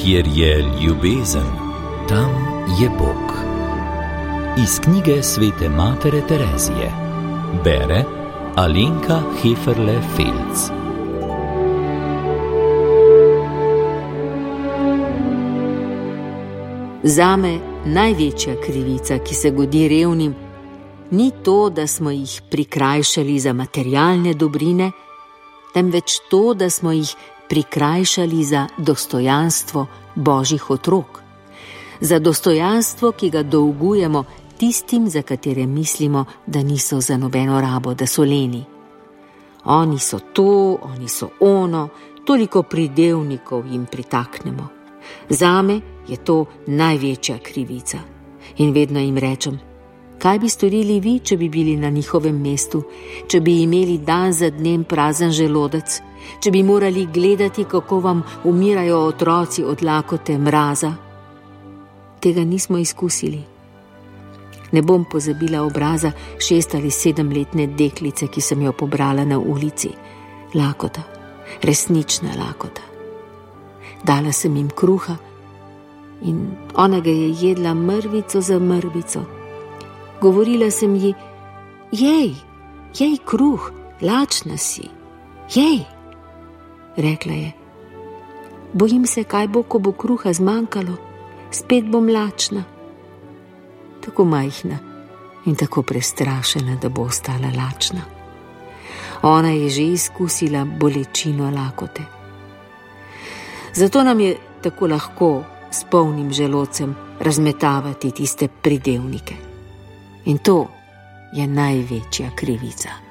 Kjer je ljubezen, tam je Bog. Iz knjige svete matere Terezije. Bere Alenka Heferle-Felc. Zame največja krivica, ki se godi revnim, ni to, da smo jih prikrajšali za materialne dobrine, temveč to, da smo jih prikrajšali za dostojanstvo Božjih otrok, za dostojanstvo, ki ga dolgujemo tistim, za katere mislimo, da niso za nobeno rabo, da so leni. Oni so to, oni so ono, toliko pridevnikov jim pritaknemo. Zame je to največja krivica. In vedno jim rečem, kaj bi storili vi, če bi bili na njihovem mestu, če bi imeli dan za dnem prazen želodec, če bi morali gledati, kako vam umirajo otroci od lakote, mraza? Tega nismo izkusili. Ne bom pozabila obraza 6 ali 7-letne deklice, ki sem jo pobrala na ulici. Lakota, resnična lakota. Dala sem jim kruha in ona ga je jedla mrvico za mrvico. Govorila sem ji, jej kruh, lačna si, jej. Rekla je, bojim se, kaj bo, ko bo kruha zmanjkalo, spet bom lačna. Tako majhna in tako prestrašena, da bo ostala lačna. Ona je že izkusila bolečino lakote. Zato nam je tako lahko s polnim želodcem razmetavati tiste pridevnike. In to je največja krivica.